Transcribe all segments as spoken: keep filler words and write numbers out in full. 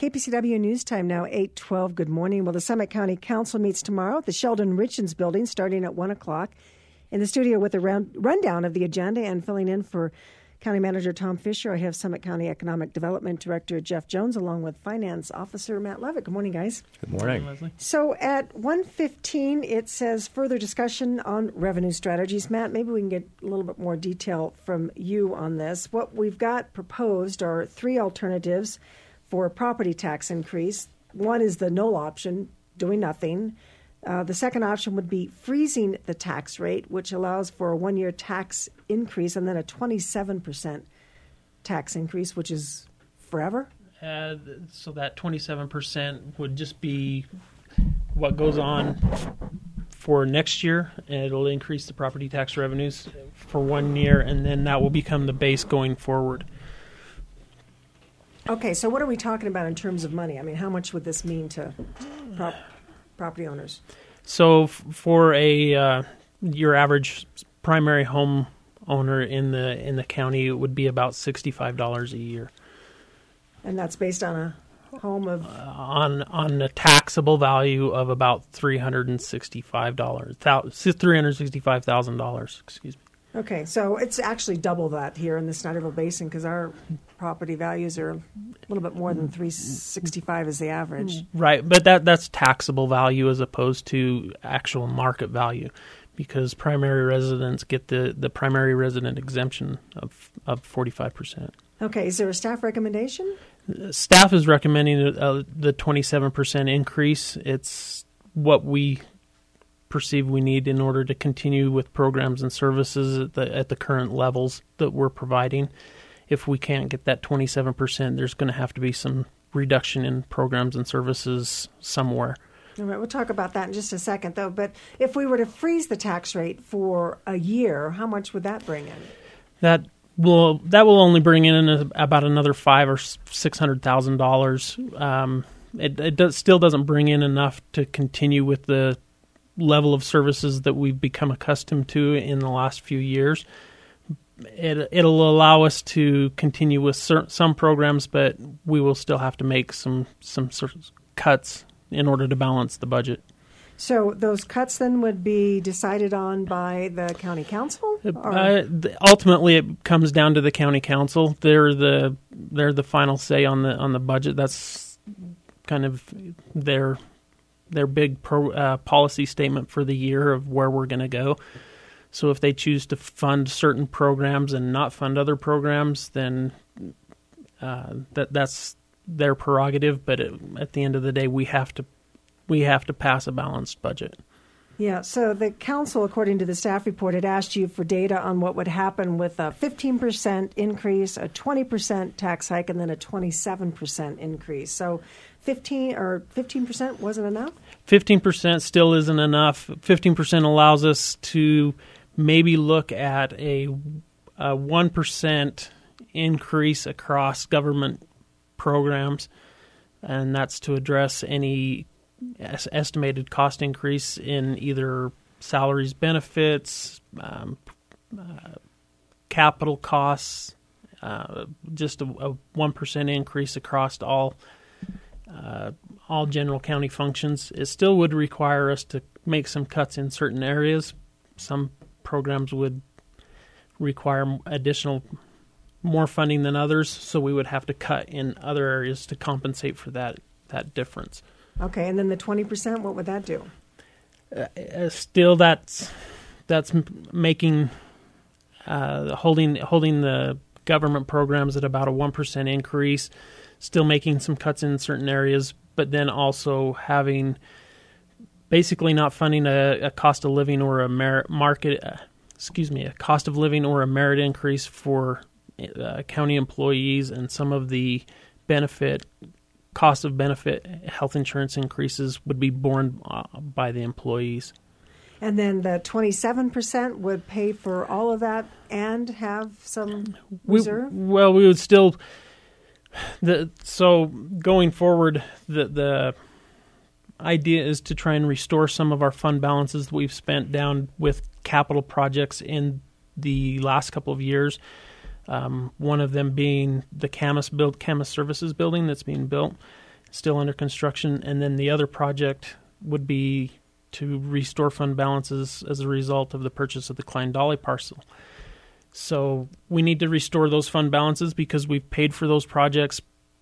K P C W News Time now, eight twelve. Good morning. Well, the Summit County Council meets tomorrow at the Sheldon Richens Building starting at one o'clock. In the studio with a round, rundown of the agenda and filling in for County Manager Tom Fisher, I have Summit County Economic Development Director Jeff Jones along with Finance Officer Matt Levitt. Good morning, guys. Good morning. Good morning, Leslie. So at one fifteen, it says further discussion on revenue strategies. Matt, maybe we can get a little bit more detail from you on this. What we've got proposed are three alternatives for a property tax increase. One is the null option, doing nothing. Uh, the second option would be freezing the tax rate, which allows for a one-year tax increase and then a twenty-seven percent tax increase, which is forever. Uh, so that twenty-seven percent would just be what goes on for next year. It'll increase the property tax revenues for one year, and then that will become the base going forward. Okay, so what are we talking about in terms of money? I mean, how much would this mean to prop- property owners? So f- for a uh, your average primary home owner in the in the county, it would be about sixty-five dollars a year. And that's based on a home of... Uh, on on a taxable value of about three hundred sixty-five dollars, three hundred sixty-five thousand dollars, excuse me. Okay, so it's actually double that here in the Snyderville Basin because our property values are a little bit more than three sixty-five is the average. Right, but that that's taxable value as opposed to actual market value, because primary residents get the, the primary resident exemption of of forty-five percent. Okay, is there a staff recommendation? Staff is recommending uh, the twenty-seven percent increase. It's what we perceive we need in order to continue with programs and services at the at the current levels that we're providing. If we can't get that twenty-seven percent, there's going to have to be some reduction in programs and services somewhere. All right, we'll talk about that in just a second, though. But if we were to freeze the tax rate for a year, how much would that bring in? That will that will only bring in a, about another five or six hundred thousand dollars. Um, it it does, still doesn't bring in enough to continue with the level of services that we've become accustomed to in the last few years. It, it'll allow us to continue with cer- some programs, but we will still have to make some some sort of cuts in order to balance the budget. So those cuts then would be decided on by the county council? Uh, ultimately, it comes down to the county council. They're the they're the final say on the on the budget. That's kind of their their big pro, uh, policy statement for the year of where we're going to go. So if they choose to fund certain programs and not fund other programs, then uh, that that's their prerogative. But it, at the end of the day, we have to we have to pass a balanced budget. Yeah, so the council, according to the staff report, had asked you for data on what would happen with a fifteen percent increase, a twenty percent tax hike, and then a twenty-seven percent increase. So fifteen or fifteen percent wasn't enough? fifteen percent still isn't enough. fifteen percent allows us to maybe look at a, a one percent increase across government programs, and that's to address any estimated cost increase in either salaries, benefits, um, uh, capital costs, uh, just a, a one percent increase across all uh, all general county functions. It still would require us to make some cuts in certain areas. Some programs would require additional more funding than others, so we would have to cut in other areas to compensate for that that difference. Okay, and then the twenty percent, what would that do? Uh, still, that's that's making uh, holding holding the government programs at about a one percent increase. Still making some cuts in certain areas, but then also having basically not funding a, a cost of living or a merit market. Uh, excuse me, a cost of living or a merit increase for uh, county employees, and some of the benefit. Cost of benefit health insurance increases would be borne uh, by the employees. And then the twenty-seven percent would pay for all of that and have some reserve? We, well, we would still... The, so going forward, the, the idea is to try and restore some of our fund balances that we've spent down with capital projects in the last couple of years. Um, one of them being the Camas build, Camas Services building that's being built, still under construction, and then the other project would be to restore fund balances as a result of the purchase of the Klein Dolly parcel. So we need to restore those fund balances because we've paid for those projects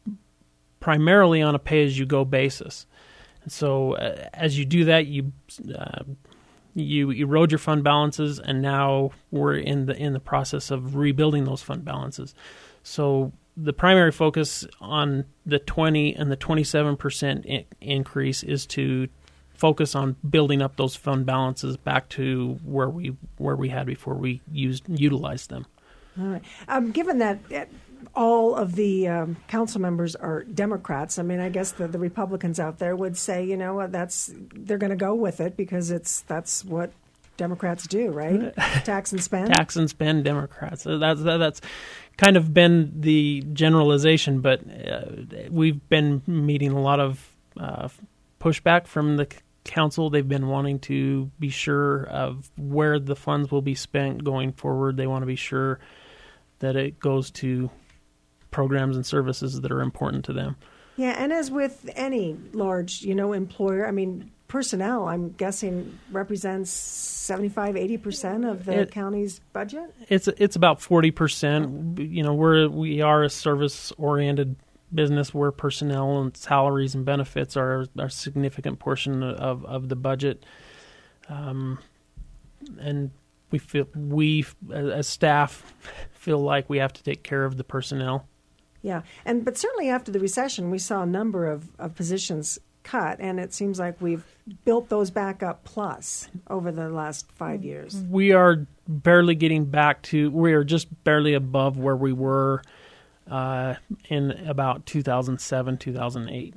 primarily on a pay-as-you-go basis. And so uh, as you do that, you uh, you erode your fund balances, and now we're in the in the process of rebuilding those fund balances. So the primary focus on the twenty and the twenty-seven percent in- increase is to focus on building up those fund balances back to where we where we had before we used utilized them. All right. Um, given that uh, all of the um, council members are Democrats, I mean, I guess the, the Republicans out there would say, you know, that's they're going to go with it because it's that's what Democrats do, right? Tax and spend. Tax and spend Democrats. That's that, that's kind of been the generalization, but uh, we've been meeting a lot of uh, pushback from the council. They've been wanting to be sure of where the funds will be spent going forward. They want to be sure that it goes to programs and services that are important to them. Yeah, and as with any large, you know, employer, I mean, personnel, I'm guessing, represents seventy-five, eighty percent of the it, county's budget? It's it's about forty percent. You know, we're, we are a service-oriented business where personnel and salaries and benefits are, are a significant portion of, of the budget. Um, and we feel we as staff feel like we have to take care of the personnel. Yeah, and but certainly after the recession, we saw a number of, of positions cut, and it seems like we've built those back up plus over the last five years. We are barely getting back to, we are just barely above where we were uh, in about two thousand seven, two thousand eight.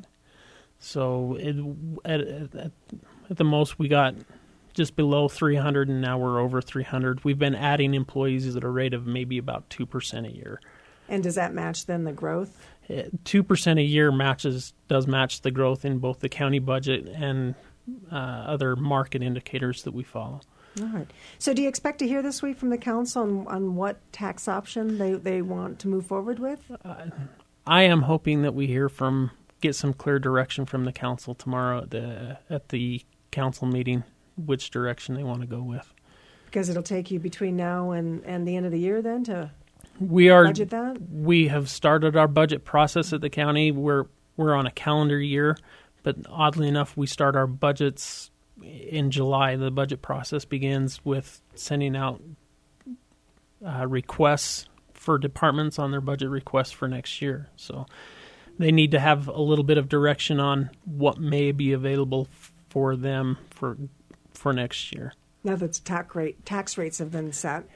So it, at, at, at the most, we got just below three hundred, and now we're over three hundred. We've been adding employees at a rate of maybe about two percent a year. And does that match then the growth? Two percent a year matches does match the growth in both the county budget and uh, other market indicators that we follow. All right. So do you expect to hear this week from the council on, on what tax option they, they want to move forward with? Uh, I am hoping that we hear from, get some clear direction from the council tomorrow at the at the council meeting, which direction they want to go with. Because it'll take you between now and, and the end of the year then to we are budget that? We have started our budget process at the county. We're we're on a calendar year, but oddly enough, we start our budgets in July. The budget process begins with sending out uh, requests for departments on their budget requests for next year. So they need to have a little bit of direction on what may be available for them for for next year. Now that tax rate tax rates have been set.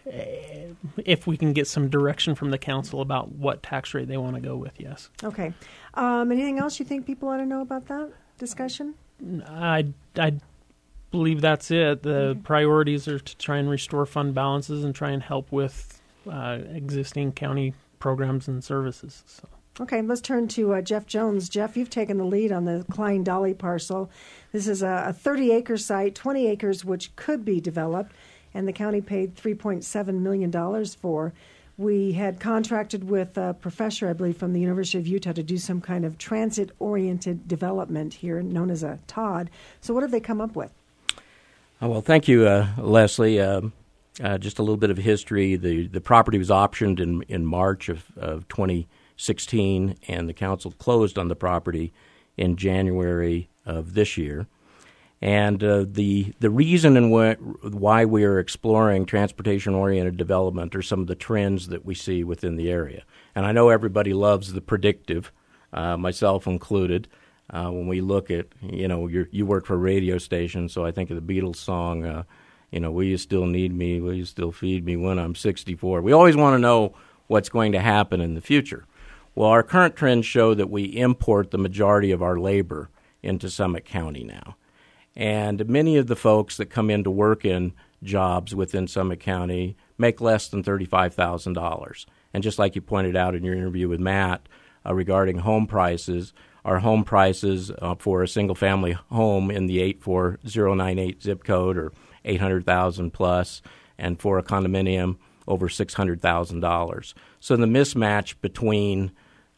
If we can get some direction from the council about what tax rate they want to go with, yes. Okay. Um, anything else you think people ought to know about that discussion? I, I believe that's it. The okay. priorities are to try and restore fund balances and try and help with uh, existing county programs and services. So. Okay, let's turn to uh, Jeff Jones. Jeff, you've taken the lead on the Klein Dolly parcel. This is a thirty-acre site, twenty acres, which could be developed, and the county paid three point seven million dollars for. We had contracted with a professor, I believe, from the University of Utah to do some kind of transit-oriented development here, known as a T O D. So what have they come up with? Oh, well, thank you, uh, Leslie. Um, uh, just a little bit of history. The the property was optioned in, in March of, of twenty sixteen, and the council closed on the property in January of this year. And uh, the the reason and wh- why we are exploring transportation-oriented development are some of the trends that we see within the area. And I know everybody loves the predictive, uh, myself included. Uh, when we look at, you know, you're, you work for a radio station, so I think of the Beatles song, uh, you know, will you still need me? Will you still feed me when I'm sixty-four? We always want to know what's going to happen in the future. Well, our current trends show that we import the majority of our labor into Summit County now. And many of the folks that come in to work in jobs within Summit County make less than thirty-five thousand dollars. And just like you pointed out in your interview with Matt uh, regarding home prices, our home prices uh, for a single-family home in the eight four zero nine eight zip code are eight hundred thousand dollars plus, and for a condominium, over six hundred thousand dollars. So the mismatch between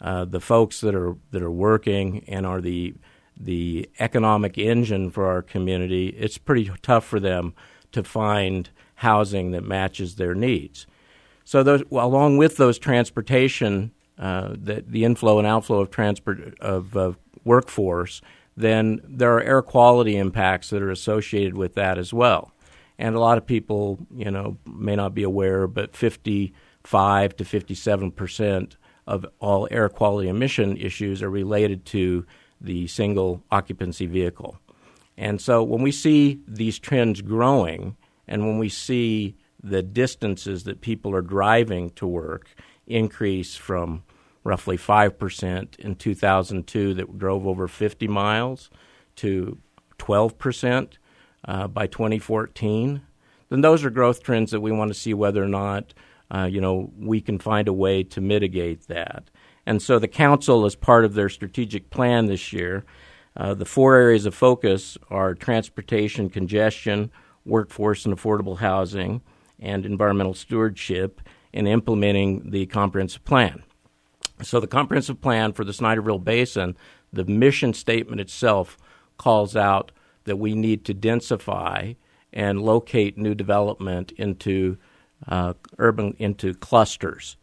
uh, the folks that are that are working and are the the economic engine for our community, it's pretty tough for them to find housing that matches their needs. So those, well, along with those transportation, uh, the, the inflow and outflow of transport of uh, workforce, then there are air quality impacts that are associated with that as well. And a lot of people, you know, may not be aware, but fifty-five to fifty-seven percent of all air quality emission issues are related to the single occupancy vehicle. And so when we see these trends growing, and when we see the distances that people are driving to work increase from roughly five percent in two thousand two that drove over fifty miles to twelve percent uh, by twenty fourteen, then those are growth trends that we want to see whether or not uh, you know, we can find a way to mitigate that. And so the council, as part of their strategic plan this year, uh, the four areas of focus are transportation, congestion, workforce and affordable housing, and environmental stewardship in implementing the comprehensive plan. So the comprehensive plan for the Snyderville Basin, the mission statement itself calls out that we need to densify and locate new development into uh, urban into clusters.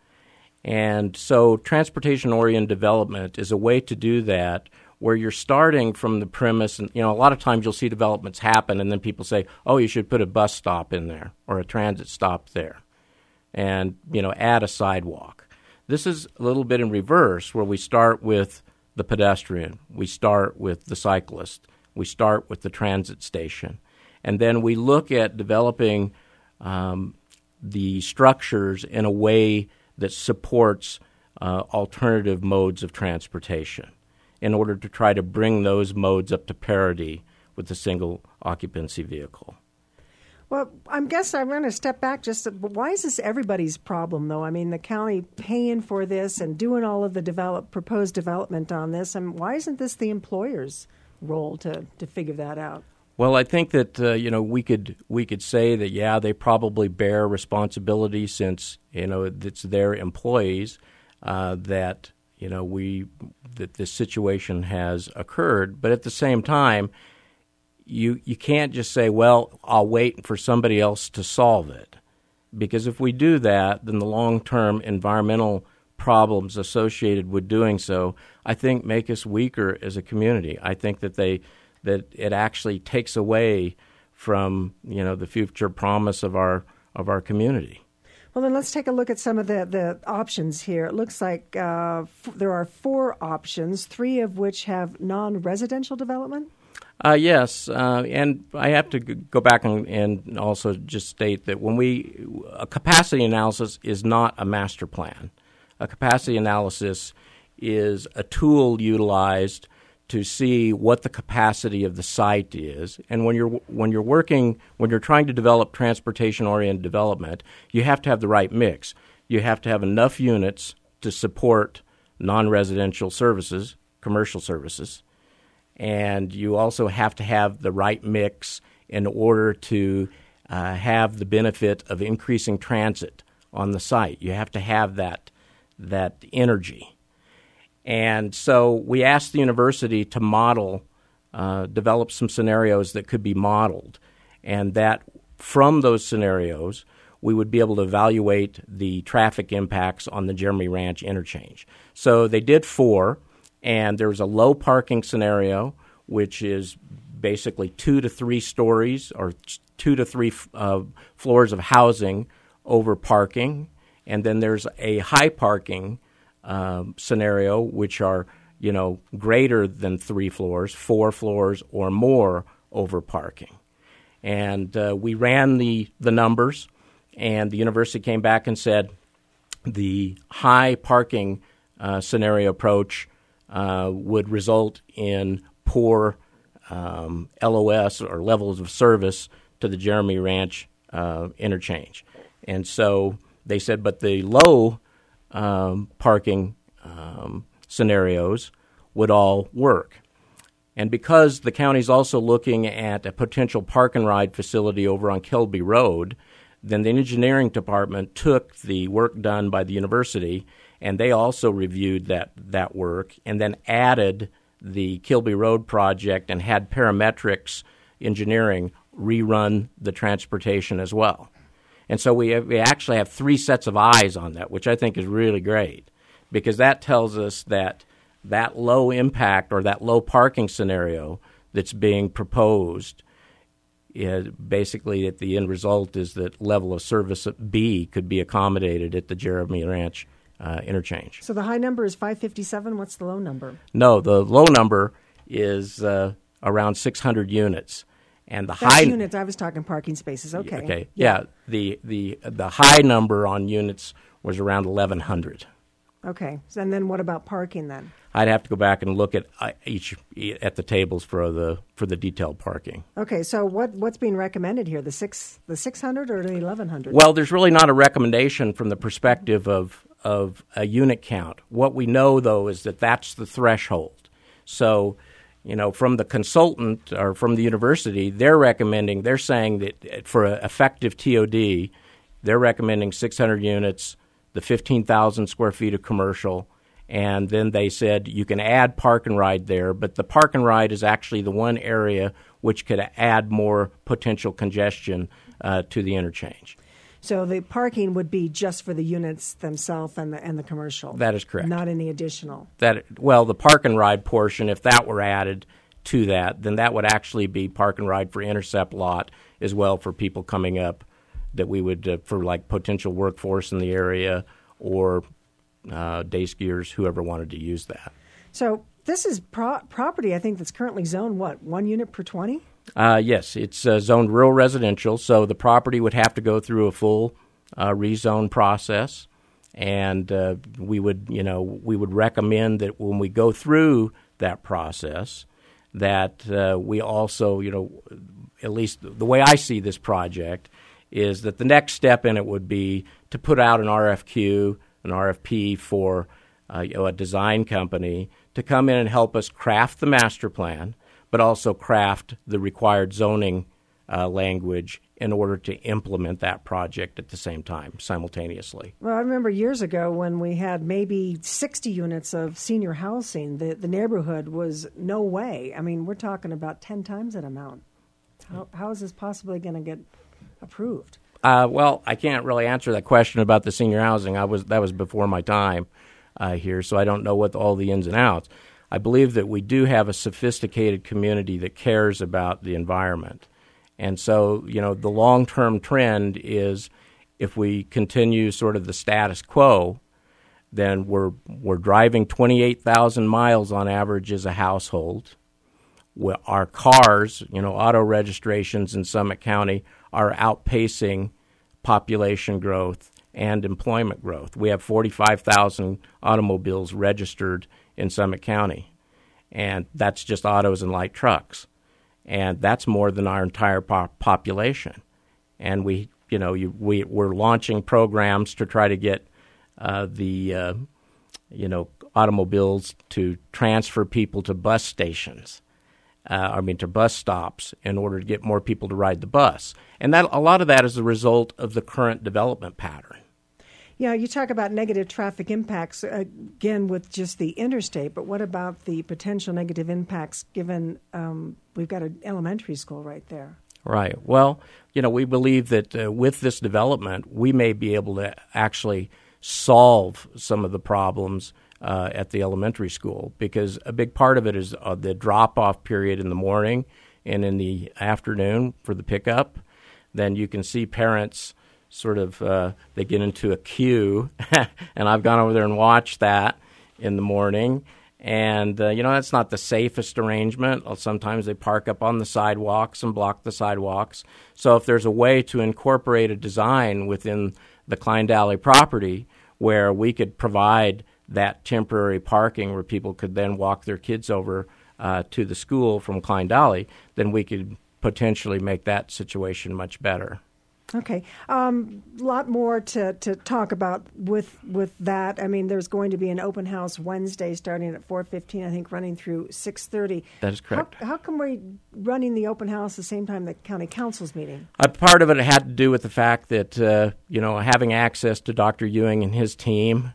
And so transportation-oriented development is a way to do that where you're starting from the premise, and you know, a lot of times you'll see developments happen and then people say, oh, you should put a bus stop in there or a transit stop there and, you know, add a sidewalk. This is a little bit in reverse where we start with the pedestrian, we start with the cyclist, we start with the transit station, and then we look at developing um, the structures in a way that supports uh, alternative modes of transportation in order to try to bring those modes up to parity with the single occupancy vehicle. Well, I guess I'm going to step back just. To, why is this everybody's problem, though? I mean, the county paying for this and doing all of the develop, proposed development on this, and why isn't this the employer's role to, to figure that out? Well, I think that uh, you know we could we could say that yeah, they probably bear responsibility since you know it's their employees uh, that you know we that this situation has occurred. But at the same time, you you can't just say, well, I'll wait for somebody else to solve it, because if we do that, then the long-term environmental problems associated with doing so, I think, make us weaker as a community. I think that they that it actually takes away from you know the future promise of our of our community. Well, then let's take a look at some of the, the options here. It looks like uh, f- there are four options, three of which have non-residential development. Uh, yes, uh, and I have to g- go back and, and also just state that when we a capacity analysis is not a master plan. A capacity analysis is a tool utilized to see what the capacity of the site is. And when you're when you're working, when you're trying to develop transportation-oriented development, you have to have the right mix. You have to have enough units to support non-residential services, commercial services, and you also have to have the right mix in order to uh, have the benefit of increasing transit on the site. You have to have that that energy. And so we asked the university to model, uh, develop some scenarios that could be modeled, and that from those scenarios, we would be able to evaluate the traffic impacts on the Jeremy Ranch interchange. So they did four, and there's a low parking scenario, which is basically two to three stories or two to three uh, floors of housing over parking, and then there's a high parking Um, scenario, which are, you know, greater than three floors, four floors or more over parking. And uh, we ran the, the numbers, and the university came back and said the high parking uh, scenario approach uh, would result in poor um, L O S or levels of service to the Jeremy Ranch uh, interchange. And so they said, but the low Um, parking um, scenarios would all work. And because the county's also looking at a potential park and ride facility over on Kilby Road, then the engineering department took the work done by the university and they also reviewed that, that work and then added the Kilby Road project and had Parametrics Engineering rerun the transportation as well. And so we, have, we actually have three sets of eyes on that, which I think is really great, because that tells us that that low impact or that low parking scenario that's being proposed is basically that the end result is that level of service at B could be accommodated at the Jeremy Ranch uh, interchange. So the high number is five fifty-seven. What's the low number? No, the low number is uh, around six hundred units. And the That's high units. I was talking parking spaces. Okay. Okay. Yeah. yeah. The the the high number on units was around eleven hundred. Okay. So, and then what about parking then? I'd have to go back and look at uh, each at the tables for the for the detailed parking. Okay. So what what's being recommended here? The six the six hundred or the eleven hundred? Well, there's really not a recommendation from the perspective of of a unit count. What we know though is that that's the threshold. So, you know, from the consultant or from the university, they're recommending, they're saying that for an effective T O D, they're recommending six hundred units, the fifteen thousand square feet of commercial, and then they said you can add park and ride there, but the park and ride is actually the one area which could add more potential congestion uh, to the interchange. So the parking would be just for the units themselves and the and the commercial. That is correct. Not any additional. That well, the park and ride portion, if that were added to that, then that would actually be park and ride for intercept lot as well for people coming up that we would uh, for like potential workforce in the area or uh, day skiers, whoever wanted to use that. So this is pro- property, I think, that's currently zoned what, one unit per twenty? Uh, yes, it's uh, zoned rural residential, so the property would have to go through a full uh, rezone process, and uh, we would, you know, we would recommend that when we go through that process, that uh, we also, you know, at least the way I see this project is that the next step in it would be to put out an R F Q, an R F P for uh, you know, a design company to come in and help us craft the master plan, but also craft the required zoning uh, language in order to implement that project at the same time, simultaneously. Well, I remember years ago when we had maybe sixty units of senior housing, the, the neighborhood was no way. I mean, we're talking about ten times that amount. How, how is this possibly going to get approved? Uh, well, I can't really answer that question about the senior housing. I was that was before my time uh, here, so I don't know what the, all the ins and outs. I believe that we do have a sophisticated community that cares about the environment. And so, you know, the long-term trend is if we continue sort of the status quo, then we're we're driving twenty-eight thousand miles on average as a household. Our cars, you know, auto registrations in Summit County are outpacing population growth and employment growth. We have forty-five thousand automobiles registered in Summit County, and that's just autos and light trucks. And that's more than our entire po- population. And we, you know, you, we, we're launching programs to try to get uh, the, uh, you know, automobiles to transfer people to bus stations. Uh, I mean, to bus stops in order to get more people to ride the bus. And that a lot of that is a result of the current development pattern. Yeah, you talk about negative traffic impacts, uh, again, with just the interstate, but what about the potential negative impacts given um, we've got an elementary school right there? Right. Well, you know, we believe that uh, with this development, we may be able to actually solve some of the problems uh, at the elementary school, because a big part of it is uh, the drop-off period in the morning and in the afternoon for the pickup. Then you can see parents sort of, uh, they get into a queue, and I've gone over there and watched that in the morning. And, uh, you know, that's not the safest arrangement. Sometimes they park up on the sidewalks and block the sidewalks. So if there's a way to incorporate a design within the Klein-Dalley property where we could provide that temporary parking where people could then walk their kids over uh, to the school from Klein-Dalley, then we could potentially make that situation much better. Okay. A um, lot more to, to talk about with with that. I mean, there's going to be an open house Wednesday starting at four fifteen, I think, running through six thirty. That is correct. How, how come we're running the open house the same time the county council's meeting? A part of it had to do with the fact that, uh, you know, having access to Doctor Ewing and his team,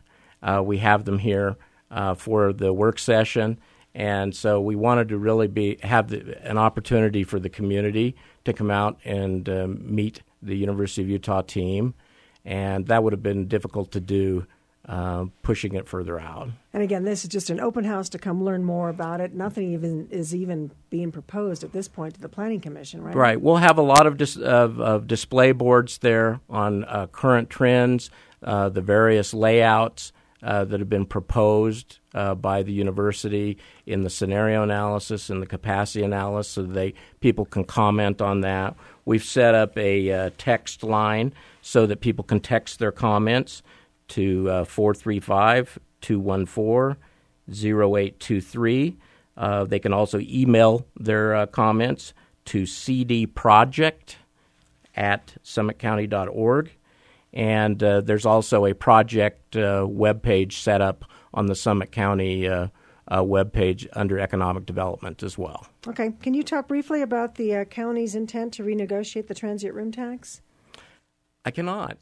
uh, we have them here uh, for the work session. And so we wanted to really be have the, an opportunity for the community to come out and um, meet the University of Utah team, and that would have been difficult to do, uh, pushing it further out. And again, this is just an open house to come learn more about it. Nothing even is even being proposed at this point to the Planning Commission, right? Right. We'll have a lot of, dis- of, of display boards there on uh, current trends, uh, the various layouts Uh, that have been proposed uh, by the university in the scenario analysis and the capacity analysis, so they people can comment on that. We've set up a uh, text line so that people can text their comments to uh, four three five, two one four, zero eight two three. Uh, they can also email their uh, comments to c d project at summit county dot org. And uh, there's also a project uh, webpage set up on the Summit County uh, uh, webpage under economic development as well. Okay. Can you talk briefly about the uh, county's intent to renegotiate the transient room tax? I cannot.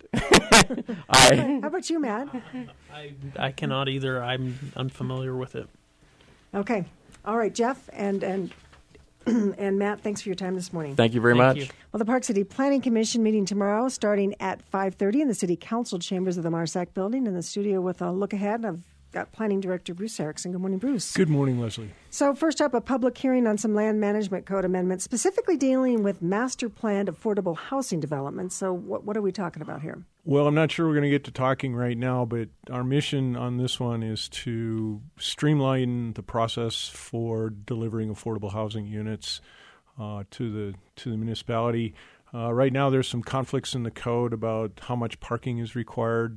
I, How about you, Matt? I, I cannot either. I'm unfamiliar with it. Okay. All right, Jeff and and and Matt, thanks for your time this morning. Thank you very Thank much. you. Well, the Park City Planning Commission meeting tomorrow starting at five thirty in the City Council chambers of the Marsack Building. In the studio with a look ahead, I've got Planning Director Bruce Erickson. Good morning, Bruce. Good morning, Leslie. So first up, a public hearing on some land management code amendments, specifically dealing with master planned affordable housing development. So what, what are we talking about here? Well, I'm not sure we're going to get to talking right now, but our mission on this one is to streamline the process for delivering affordable housing units uh, to the to the municipality. Uh, right now, there's some conflicts in the code about how much parking is required.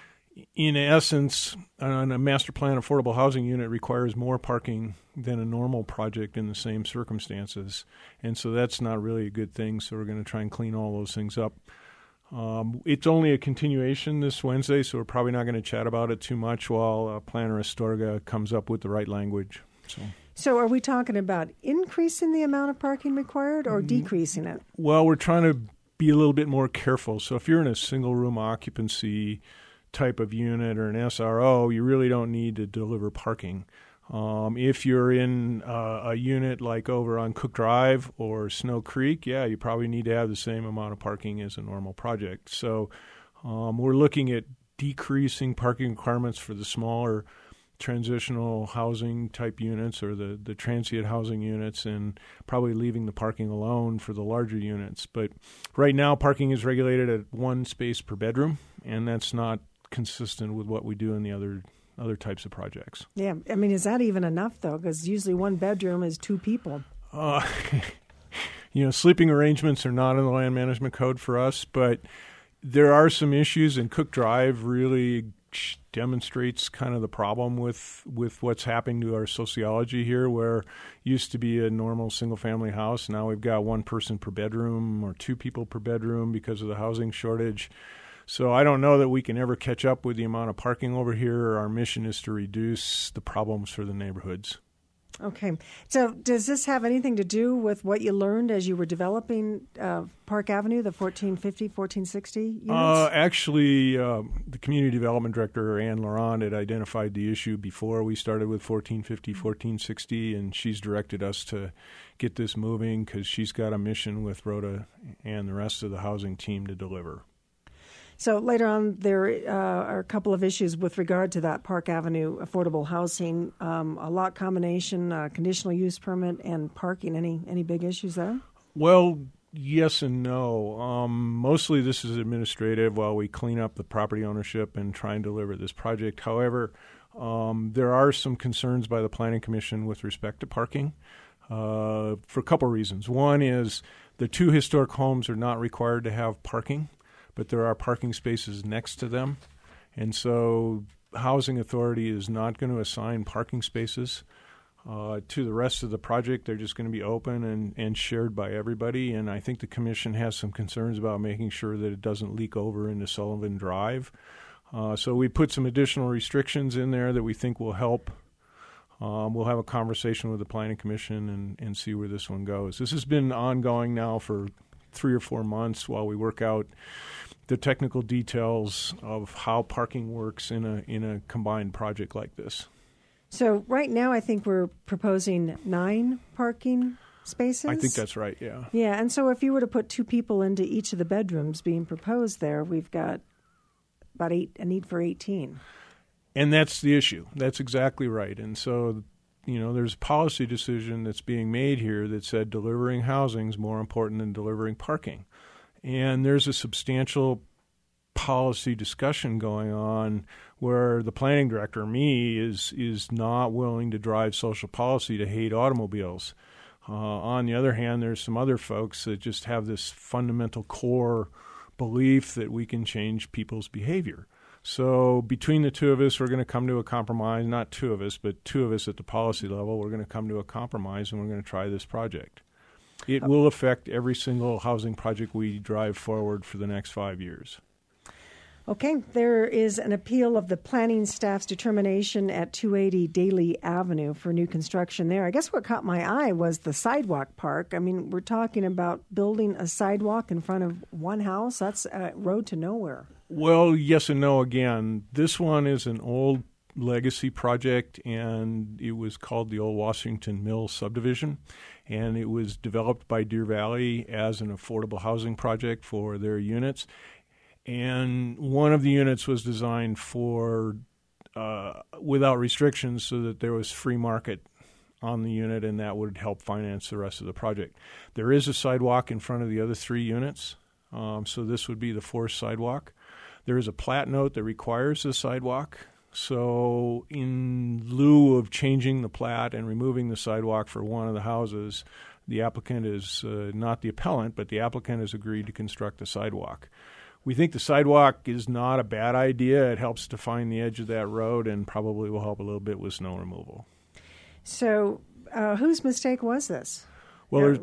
In essence, on a master plan affordable housing unit requires more parking than a normal project in the same circumstances. And so that's not really a good thing. So we're going to try and clean all those things up. Um, it's only a continuation this Wednesday, so we're probably not going to chat about it too much while uh, Planner Astorga comes up with the right language. So. So are we talking about increasing the amount of parking required or decreasing it? Well, we're trying to be a little bit more careful. So if you're in a single-room occupancy type of unit or an S R O, you really don't need to deliver parking. Um, if you're in uh, a unit like over on Cook Drive or Snow Creek, yeah, you probably need to have the same amount of parking as a normal project. So um, we're looking at decreasing parking requirements for the smaller transitional housing type units or the, the transient housing units, and probably leaving the parking alone for the larger units. But right now, parking is regulated at one space per bedroom, and that's not consistent with what we do in the other other types of projects. Yeah. I mean, is that even enough, though? Because usually one bedroom is two people. Uh, you know, sleeping arrangements are not in the land management code for us, but there are some issues, and Cook Drive really demonstrates kind of the problem with, with what's happening to our sociology here, where used to be a normal single-family house. Now we've got one person per bedroom or two people per bedroom because of the housing shortage. So I don't know that we can ever catch up with the amount of parking over here. Our mission is to reduce the problems for the neighborhoods. Okay. So does this have anything to do with what you learned as you were developing uh, Park Avenue, the fourteen fifty, fourteen sixty units? Uh, actually, uh, the Community Development Director, Anne Laurent, had identified the issue before we started with fourteen fifty, fourteen sixty, and she's directed us to get this moving because she's got a mission with Rhoda and the rest of the housing team to deliver. So later on, there uh, are a couple of issues with regard to that Park Avenue affordable housing, um, a lot combination, uh, conditional use permit, and parking. Any any big issues there? Well, yes and no. Um, mostly this is administrative while we clean up the property ownership and try and deliver this project. However, um, there are some concerns by the Planning Commission with respect to parking uh, for a couple reasons. One is the two historic homes are not required to have parking, but there are parking spaces next to them. And so Housing Authority is not going to assign parking spaces uh, to the rest of the project. They're just going to be open and, and shared by everybody. And I think the Commission has some concerns about making sure that it doesn't leak over into Sullivan Drive. Uh, so we put some additional restrictions in there that we think will help. Um, we'll have a conversation with the Planning Commission and, and see where this one goes. This has been ongoing now for three or four months while we work out the technical details of how parking works in a in a combined project like this. So right now I think we're proposing nine parking spaces? I think that's right, yeah. Yeah, and so if you were to put two people into each of the bedrooms being proposed there, we've got about eight, a need for eighteen. And that's the issue. That's exactly right. And so, you know, there's a policy decision that's being made here that said delivering housing is more important than delivering parking. And there's a substantial policy discussion going on where the planning director, me, is is not willing to drive social policy to hate automobiles. Uh, on the other hand, there's some other folks that just have this fundamental core belief that we can change people's behavior. So between the two of us, we're going to come to a compromise, not two of us, but two of us at the policy level. We're going to come to a compromise, and we're going to try this project. It will affect every single housing project we drive forward for the next five years. Okay, there is an appeal of the planning staff's determination at two eighty Daly Avenue for new construction there. I guess what caught my eye was the sidewalk park. I mean, we're talking about building a sidewalk in front of one house. That's a road to nowhere. Well, yes and no again. This one is an old legacy project, and it was called the Old Washington Mills subdivision, and it was developed by Deer Valley as an affordable housing project for their units. And one of the units was designed for uh, without restrictions so that there was free market on the unit, and that would help finance the rest of the project. There is a sidewalk in front of the other three units, um, so this would be the fourth sidewalk. There is a plat note that requires the sidewalk. So in lieu of changing the plat and removing the sidewalk for one of the houses, the applicant is uh, not the appellant, but the applicant has agreed to construct the sidewalk. We think the sidewalk is not a bad idea. It helps define the edge of that road and probably will help a little bit with snow removal. So uh, whose mistake was this? Well, there's,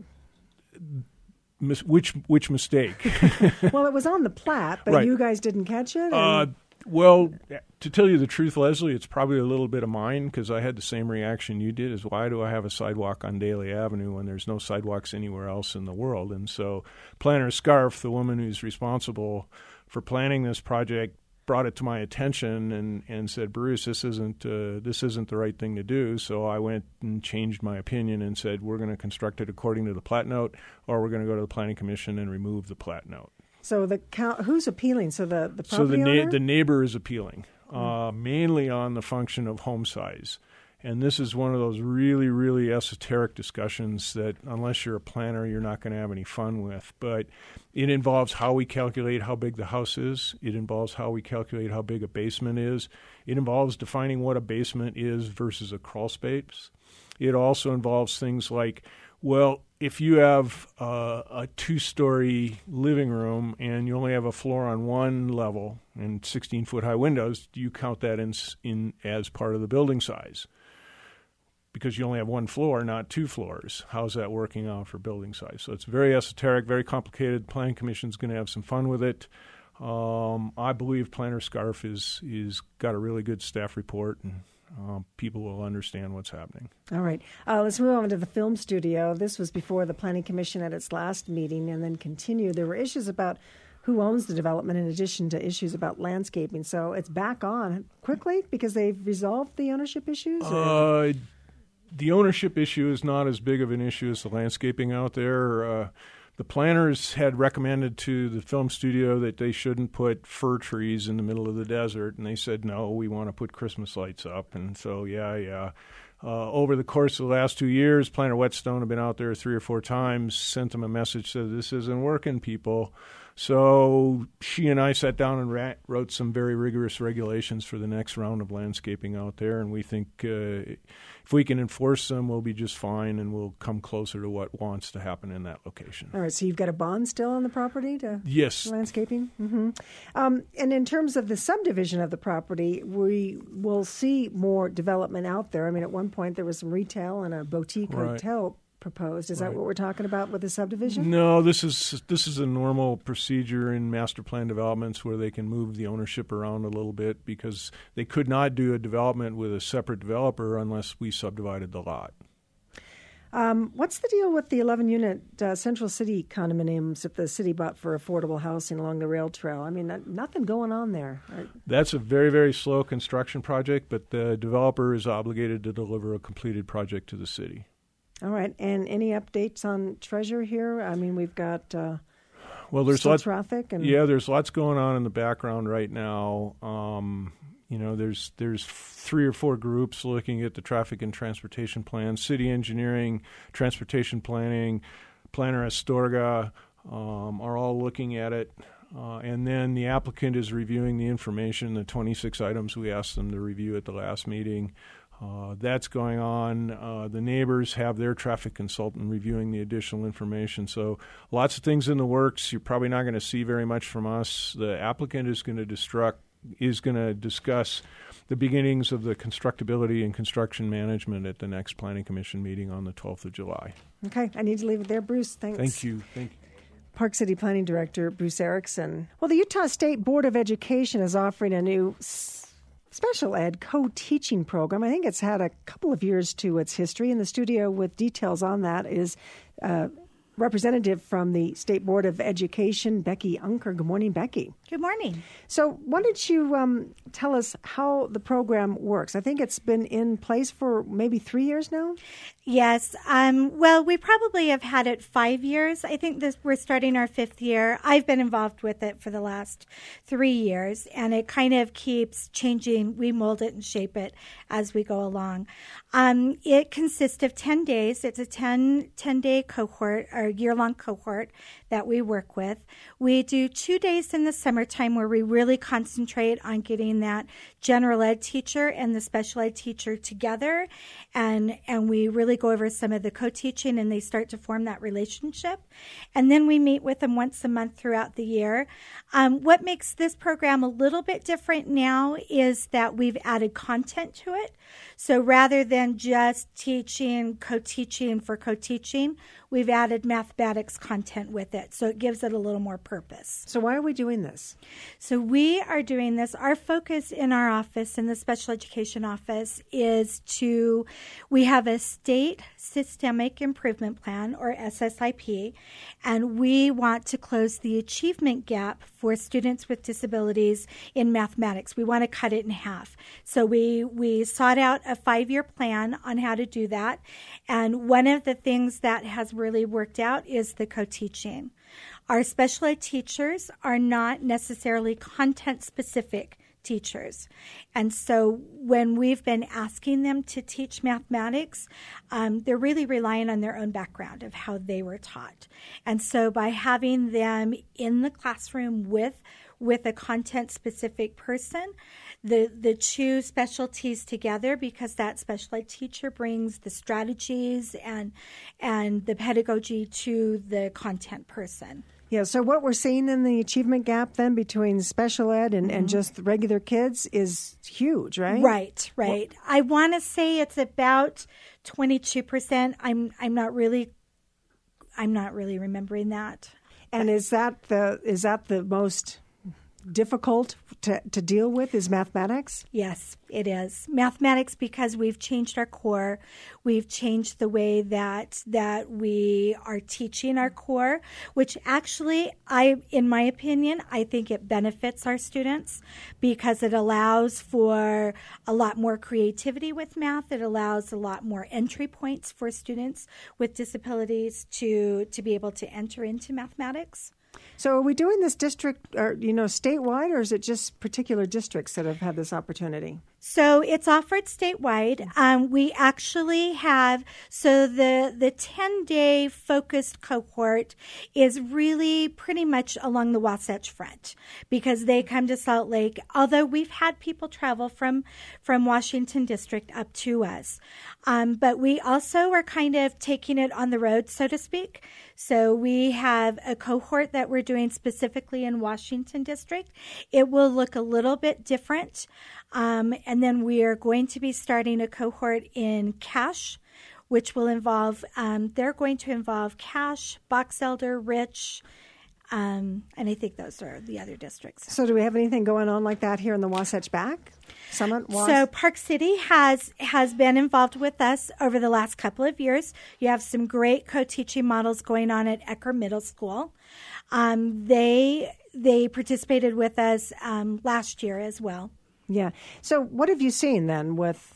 mis- which which mistake? Well, it was on the plat, but right. You guys didn't catch it? Uh, well, to tell you the truth, Leslie, it's probably a little bit of mine because I had the same reaction you did, is why do I have a sidewalk on Daly Avenue when there's no sidewalks anywhere else in the world? And so Planner Scarf, the woman who's responsible for planning this project, brought it to my attention and, and said, Bruce, this isn't uh, this isn't the right thing to do. So I went and changed my opinion and said, we're going to construct it according to the plat note, or we're going to go to the Planning Commission and remove the plat note. So the count, who's appealing? So the, the property so the na- owner? the neighbor is appealing, uh, mainly on the function of home size. And this is one of those really, really esoteric discussions that unless you're a planner, you're not going to have any fun with. But it involves how we calculate how big the house is. It involves how we calculate how big a basement is. It involves defining what a basement is versus a crawl space. It also involves things like, well, if you have uh, a two-story living room and you only have a floor on one level and sixteen-foot-high windows, do you count that in, in as part of the building size? Because you only have one floor, not two floors. How's that working out for building size? So it's very esoteric, very complicated. Planning Commission's going to have some fun with it. Um, I believe Planner Scarf is is got a really good staff report, and uh, people will understand what's happening. All right. Uh, let's move on to the film studio. This was before the Planning Commission at its last meeting and then continued. There were issues about who owns the development in addition to issues about landscaping. So it's back on quickly because they've resolved the ownership issues? Or? Uh, the ownership issue is not as big of an issue as the landscaping out there. Uh, the planners had recommended to the film studio that they shouldn't put fir trees in the middle of the desert, and they said, no, we want to put Christmas lights up. And so, yeah, yeah. Uh, over the course of the last two years, Planner Whetstone had been out there three or four times, sent them a message, said, this isn't working, people. So she and I sat down and ra- wrote some very rigorous regulations for the next round of landscaping out there, and we think uh, if we can enforce them, we'll be just fine, and we'll come closer to what wants to happen in that location. All right, so you've got a bond still on the property to yes. landscaping? Mm-hmm. Um, and in terms of the subdivision of the property, we will see more development out there. I mean, at one point there was some retail and a boutique right. hotel proposed. Is right. that what we're talking about with the subdivision? No, this is this is a normal procedure in master plan developments where they can move the ownership around a little bit because they could not do a development with a separate developer unless we subdivided the lot. Um, what's the deal with the eleven-unit uh, Central City condominiums that the city bought for affordable housing along the rail trail? I mean, uh, nothing going on there. Right? That's a very, very slow construction project, but the developer is obligated to deliver a completed project to the city. All right. And any updates on Treasure here? I mean, we've got uh, well, there's still lots, traffic. And yeah, there's lots going on in the background right now. Um, You know, there's there's three or four groups looking at the traffic and transportation plan. City engineering, transportation planning, Planner Astorga um, are all looking at it. Uh, and then the applicant is reviewing the information, the twenty-six items we asked them to review at the last meeting. Uh, that's going on. Uh, the neighbors have their traffic consultant reviewing the additional information. So lots of things in the works. You're probably not going to see very much from us. The applicant is going to destruct is going to discuss the beginnings of the constructability and construction management at the next Planning Commission meeting on the twelfth of July. Okay, I need to leave it there. Bruce, thanks. Thank you. Thank you. Park City Planning Director Bruce Erickson. Well, the Utah State Board of Education is offering a new s- special ed co-teaching program. I think it's had a couple of years to its history. In the studio with details on that is uh, representative from the State Board of Education, Becky Unker. Good morning, Becky. Good morning. So why don't you um, tell us how the program works? I think it's been in place for maybe three years now? Yes. Um, well, we probably have had it five years. I think this we're starting our fifth year. I've been involved with it for the last three years, and it kind of keeps changing. We mold it and shape it as we go along. Um, it consists of ten days. It's a ten, ten-day cohort or year-long cohort that we work with. We do two days in the summertime where we really concentrate on getting that general ed teacher and the special ed teacher together, and and we really go over some of the co-teaching, and they start to form that relationship. And then we meet with them once a month throughout the year. Um, what makes this program a little bit different now is that we've added content to it. So rather than just teaching, co-teaching for co-teaching, we've added mathematics content with it. So it gives it a little more purpose. So why are we doing this? So we are doing this. Our focus in our office, in the special education office, is to, we have a state systemic improvement plan, or S S I P, and we want to close the achievement gap for students with disabilities in mathematics. We want to cut it in half. So we, we sought out a five-year plan on how to do that. And one of the things that has really worked out is the co-teaching. Our special ed teachers are not necessarily content-specific teachers. And so when we've been asking them to teach mathematics, um, they're really relying on their own background of how they were taught. And so by having them in the classroom with with a content-specific person, the the two specialties together, because that special ed teacher brings the strategies and and the pedagogy to the content person. Yeah, so what we're seeing in the achievement gap then between special ed and, mm-hmm. and just regular kids is huge, right? Right, right. Well, I want to say it's about twenty-two percent. I'm I'm not really I'm not really remembering that. And is that the is that the most difficult to, to deal with is mathematics? Yes, it is. Mathematics, because we've changed our core. We've changed the way that that we are teaching our core, which actually, I, in my opinion, I think it benefits our students because it allows for a lot more creativity with math. It allows a lot more entry points for students with disabilities to, to be able to enter into mathematics. So are we doing this district, or, you know, statewide, or is it just particular districts that have had this opportunity? So it's offered statewide. Um, we actually have, so the the ten-day focused cohort is really pretty much along the Wasatch Front because they come to Salt Lake, although we've had people travel from, from Washington District up to us. Um, but we also are kind of taking it on the road, so to speak. So we have a cohort that we're doing specifically in Washington District. It will look a little bit different. Um, and then we are going to be starting a cohort in Cache, which will involve, um, they're going to involve Cache, Box Elder, Rich, Um, and I think those are the other districts. So do we have anything going on like that here in the Wasatch Back Summit? Was? So Park City has has been involved with us over the last couple of years. You have some great co-teaching models going on at Ecker Middle School. Um, they they participated with us um, last year as well. Yeah. So what have you seen then with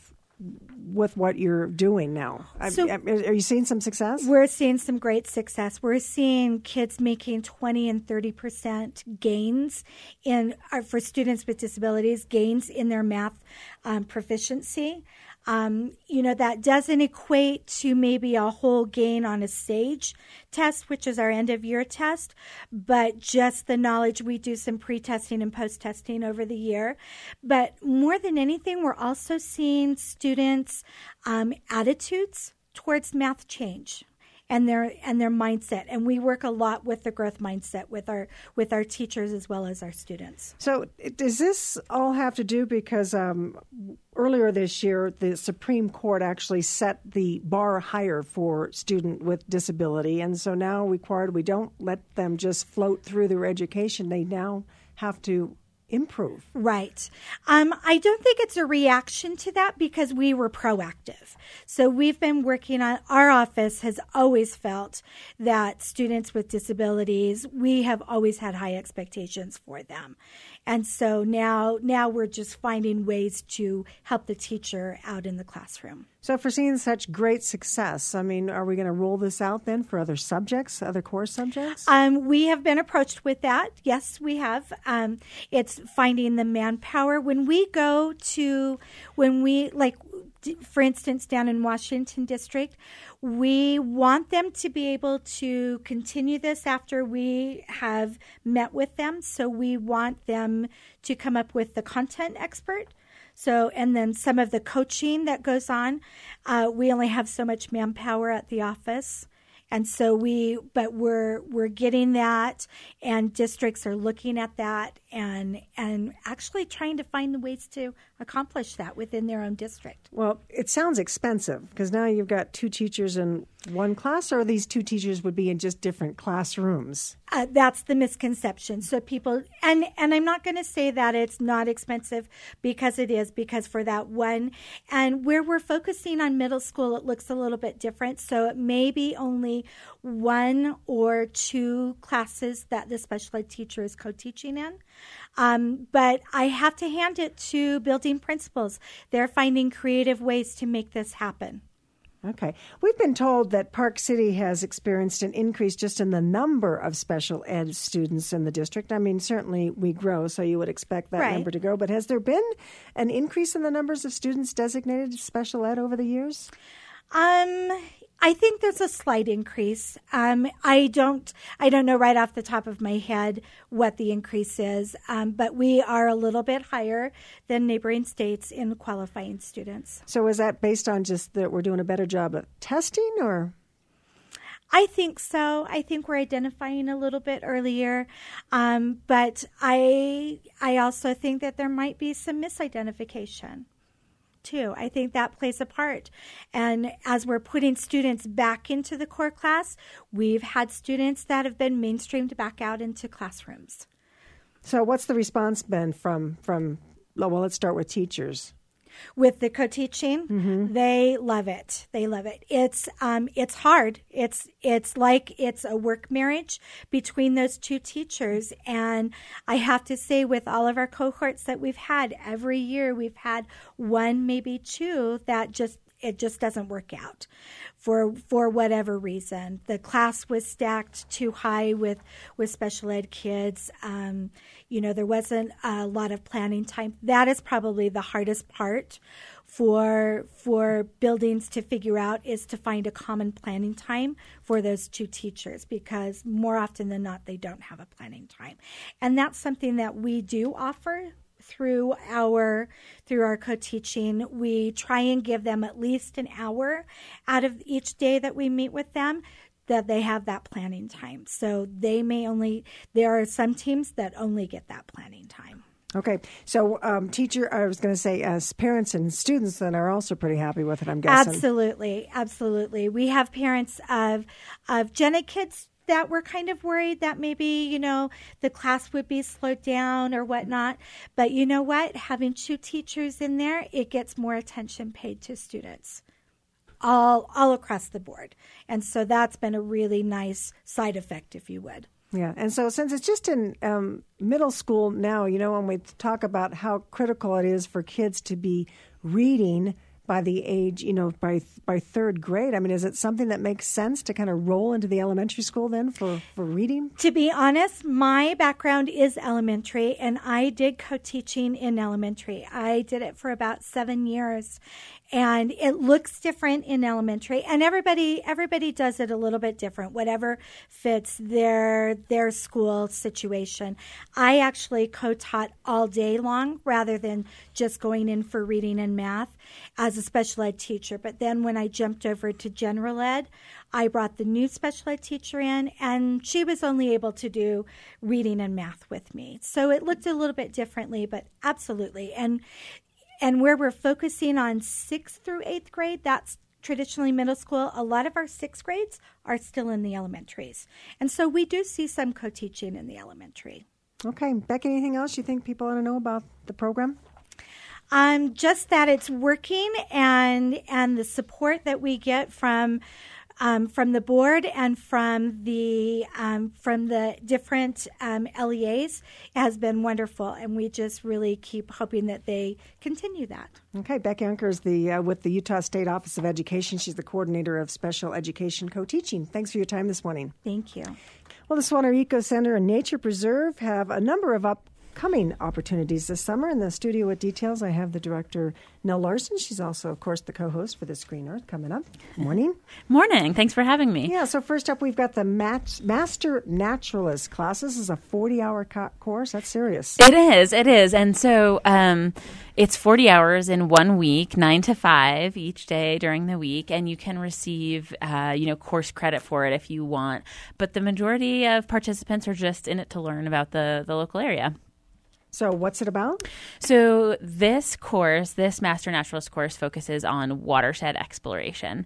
with what you're doing now? So, are you seeing some success? We're seeing some great success. We're seeing kids making twenty and thirty percent gains in uh, for students with disabilities, gains in their math um, proficiency. Um, you know, that doesn't equate to maybe a whole gain on a SAGE test, which is our end of year test, but just the knowledge. We do some pre-testing and post-testing over the year. But more than anything, we're also seeing students' um, attitudes towards math change. And their and their mindset, and we work a lot with the growth mindset with our with our teachers as well as our students. So, does this all have to do because um, earlier this year the Supreme Court actually set the bar higher for student with disability, and so now required we don't let them just float through their education; they now have to improve. Right. Um, I don't think it's a reaction to that because we were proactive. So we've been working on, our office has always felt that students with disabilities, we have always had high expectations for them. And so now, now we're just finding ways to help the teacher out in the classroom. So if we're seeing such great success, I mean, are we going to roll this out then for other subjects, other core subjects? Um, we have been approached with that. Yes, we have. Um, it's finding the manpower. When we go to, when we, like, for instance, down in Washington District, we want them to be able to continue this after we have met with them. So we want them to come up with the content expert. So, and then some of the coaching that goes on. Uh, we only have so much manpower at the office. And so we, but we're we're getting that, and districts are looking at that, and and actually trying to find ways to accomplish that within their own district. Well, it sounds expensive because now you've got two teachers in one class, or these two teachers would be in just different classrooms. Uh, that's the misconception. So people, and and I'm not going to say that it's not expensive because it is, because for that one, and where we're focusing on middle school, it looks a little bit different. So it may be only one or two classes that the special ed teacher is co-teaching in. Um, but I have to hand it to building principals. They're finding creative ways to make this happen. Okay. We've been told that Park City has experienced an increase just in the number of special ed students in the district. I mean, certainly we grow, so you would expect that right. number to grow. But has there been an increase in the numbers of students designated special ed over the years? Um, I think there's a slight increase. Um, I don't, I don't know right off the top of my head what the increase is, um, but we are a little bit higher than neighboring states in qualifying students. So is that based on just that we're doing a better job of testing, or? I think so. I think we're identifying a little bit earlier, um, but I, I also think that there might be some misidentification too. I think that plays a part. And as we're putting students back into the core class, we've had students that have been mainstreamed back out into classrooms. So what's the response been from, from well, let's start with teachers. With the co-teaching, mm-hmm. They love it. They love it. It's um, it's hard. It's it's like it's a work marriage between those two teachers. And I have to say, with all of our cohorts that we've had, every year we've had one, maybe two, that just it just doesn't work out for for whatever reason. The class was stacked too high with, with special ed kids. Um, you know, there wasn't a lot of planning time. That is probably the hardest part for for buildings to figure out, is to find a common planning time for those two teachers, because more often than not, they don't have a planning time. And that's something that we do offer through our through our co-teaching. We try and give them at least an hour out of each day that we meet with them, that they have that planning time. So they may only, there are some teams that only get that planning time. Okay. So um, teacher, I was going to say, as parents and students then are also pretty happy with it, I'm guessing. Absolutely. Absolutely. We have parents of, of gen ed kids that were kind of worried that maybe, you know, the class would be slowed down or whatnot. But you know what? Having two teachers in there, it gets more attention paid to students all all across the board. And so that's been a really nice side effect, if you would. Yeah, and so since it's just in um, middle school now, you know, when we talk about how critical it is for kids to be reading by the age, you know, by by third grade, I mean, is it something that makes sense to kind of roll into the elementary school then for, for reading? To be honest, my background is elementary, and I did co-teaching in elementary. I did it for about seven years. And it looks different in elementary, and everybody everybody does it a little bit different, whatever fits their their school situation. I actually co-taught all day long rather than just going in for reading and math as a special ed teacher. But then when I jumped over to general ed, I brought the new special ed teacher in, and she was only able to do reading and math with me. So it looked a little bit differently, but absolutely. And And where we're focusing on sixth through eighth grade, that's traditionally middle school. A lot of our sixth grades are still in the elementaries. And so we do see some co-teaching in the elementary. Okay. Becky, anything else you think people ought to know about the program? Um, just that it's working, and and the support that we get from Um, from the board and from the um, from the different um, L E As has been wonderful, and we just really keep hoping that they continue that. Okay, Becky Unker is the uh, with the Utah State Office of Education. She's the coordinator of special education co-teaching. Thanks for your time this morning. Thank you. Well, the Swanner Eco Center and Nature Preserve have a number of upcoming opportunities this summer. In the studio with details, I have the director, Nell Larson. She's also, of course, the co-host for the Screen Earth coming up. Morning. Morning. Thanks for having me. Yeah, so first up, we've got the Mat- Master Naturalist class. This is a forty-hour co- course. That's serious. It is. It is. And so um, it's forty hours in one week, nine to five each day during the week, and you can receive, uh, you know, course credit for it if you want. But the majority of participants are just in it to learn about the, the local area. So what's it about? So this course, this Master Naturalist course, focuses on watershed exploration.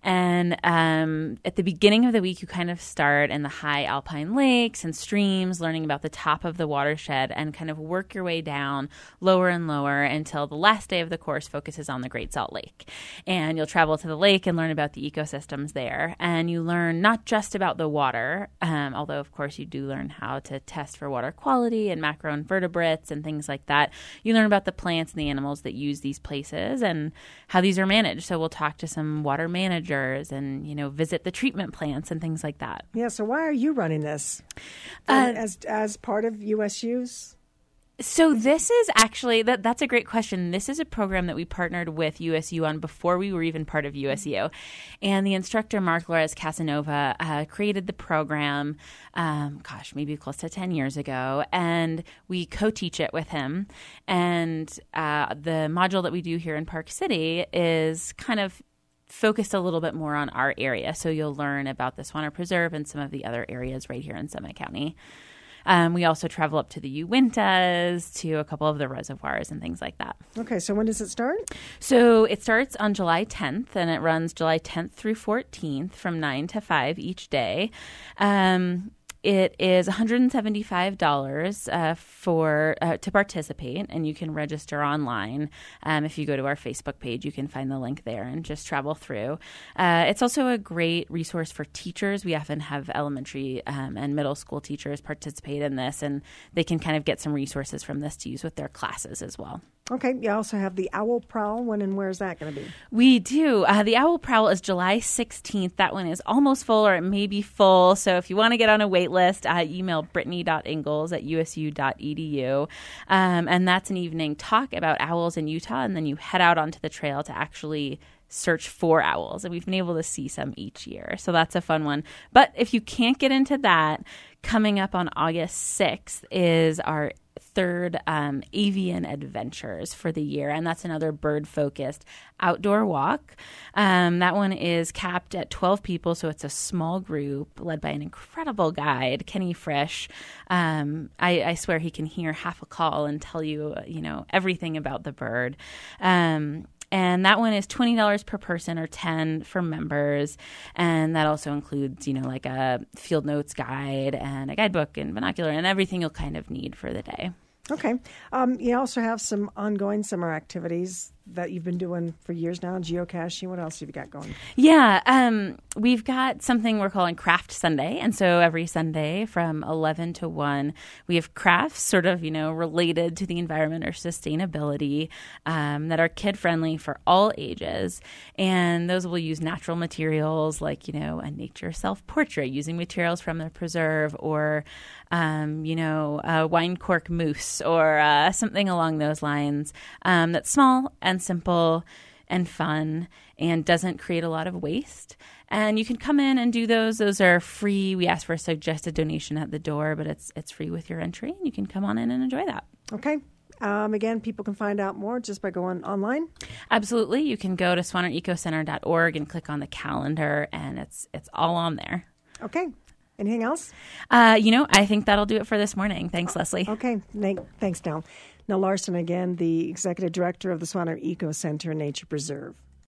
And um, at the beginning of the week, you kind of start in the high alpine lakes and streams, learning about the top of the watershed, and kind of work your way down lower and lower until the last day of the course focuses on the Great Salt Lake. And you'll travel to the lake and learn about the ecosystems there. And you learn not just about the water, um, although, of course, you do learn how to test for water quality and macroinvertebrates and things like that. You learn about the plants and the animals that use these places and how these are managed. So we'll talk to some water managers and, you know, visit the treatment plants and things like that. Yeah, so why are you running this Uh, as as part of U S U's? So this is actually, that that's a great question. This is a program that we partnered with U S U on before we were even part of U S U. And the instructor, Mark Flores Casanova, uh, created the program, um, gosh, maybe close to ten years ago. And we co-teach it with him. And uh, the module that we do here in Park City is kind of focused a little bit more on our area. So you'll learn about the Swanner Preserve and some of the other areas right here in Summit County. Um, we also travel up to the Uintas, to a couple of the reservoirs and things like that. Okay, so when does it start? So it starts on July tenth, and it runs July tenth through fourteenth from nine to five each day. Um, It is one hundred seventy-five dollars uh, for uh, to participate, and you can register online. Um, if you go to our Facebook page, you can find the link there and just travel through. Uh, it's also a great resource for teachers. We often have elementary um, and middle school teachers participate in this, and they can kind of get some resources from this to use with their classes as well. Okay, you also have the Owl Prowl. When and where is that going to be? We do. Uh, the Owl Prowl is July sixteenth. That one is almost full, or it may be full. So if you want to get on a wait list, uh, email brittany dot ingalls at u s u dot e d u. Um, and that's an evening talk about owls in Utah, and then you head out onto the trail to actually search for owls. And we've been able to see some each year. So that's a fun one. But if you can't get into that, coming up on August sixth is our third um, avian adventures for the year, and that's another bird-focused outdoor walk. Um, that one is capped at twelve people, so it's a small group led by an incredible guide, Kenny Frisch. Um, I, I swear he can hear half a call and tell you, you know, everything about the bird. Um, and that one is twenty dollars per person or ten dollars for members. And that also includes, you know, like a field notes guide and a guidebook and binocular and everything you'll kind of need for the day. Okay. Um, you also have some ongoing summer activities that you've been doing for years now, geocaching. What else have you got going? Yeah, um, we've got something we're calling Craft Sunday. And so every Sunday from eleven to one, we have crafts sort of, you know, related to the environment or sustainability um, that are kid-friendly for all ages. And those will use natural materials like, you know, a nature self-portrait using materials from the preserve or, um, you know, a wine cork mousse or uh, something along those lines um, that's small and simple and fun and doesn't create a lot of waste. And you can come in and do those. Those are free. We ask for a suggested donation at the door, but it's it's free with your entry. And you can come on in and enjoy that. Okay. Um, again, people can find out more just by going online? Absolutely. You can go to swanner eco center dot org and click on the calendar, and it's it's all on there. Okay. Anything else? Uh, you know, I think that'll do it for this morning. Thanks, Leslie. Okay. Thanks, Nell. Nell Larson, again, the Executive Director of the Swanner Eco Center Nature Preserve.